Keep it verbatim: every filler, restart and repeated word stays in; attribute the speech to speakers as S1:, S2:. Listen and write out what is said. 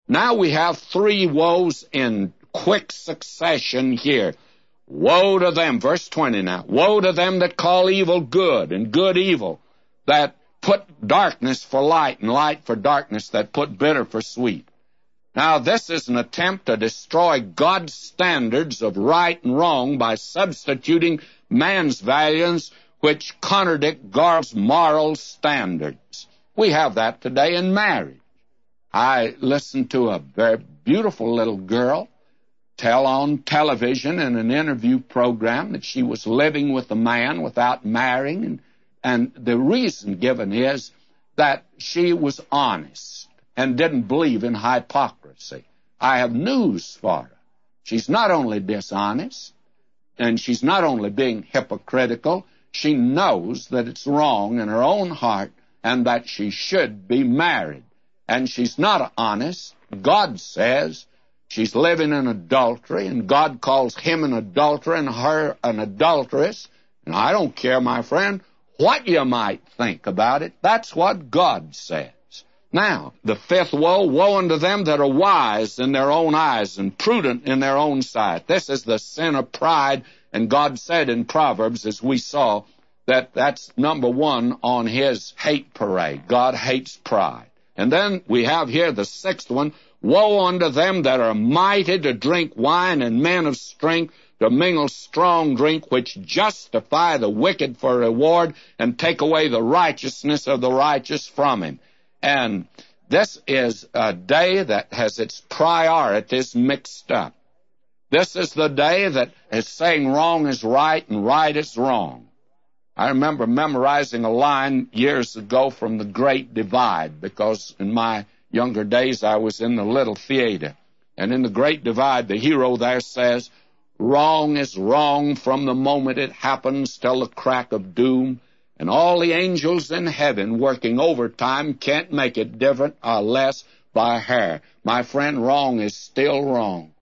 S1: Now we have three woes in quick succession here. Woe to them, verse twenty now. Woe to them that call evil good and good evil, that put darkness for light and light for darkness, that put bitter for sweet. Now this is an attempt to destroy God's standards of right and wrong by substituting man's values which contradict God's moral standards. We have that today in marriage. I listened to a very beautiful little girl tell on television in an interview program that she was living with a man without marrying, and, and the reason given is that she was honest and didn't believe in hypocrisy. I have news for her. She's not only dishonest, and she's not only being hypocritical, she knows that it's wrong in her own heart and that she should be married. And she's not honest. God says she's living in adultery, and God calls him an adulterer and her an adulteress. And I don't care, my friend, what you might think about it. That's what God says. Now, the fifth woe, woe unto them that are wise in their own eyes and prudent in their own sight. This is the sin of pride, and God said in Proverbs, as we saw, that that's number one on his hate parade. God hates pride. And then we have here the sixth one, woe unto them that are mighty to drink wine and men of strength to mingle strong drink, which justify the wicked for reward and take away the righteousness of the righteous from him. And this is a day that has its priorities mixed up. This is the day that is saying wrong is right and right is wrong. I remember memorizing a line years ago from The Great Divide, because in my younger days I was in the little theater. And in The Great Divide, the hero there says, wrong is wrong from the moment it happens till the crack of doom, and all the angels in heaven working overtime can't make it different or less by hair. My friend, wrong is still wrong.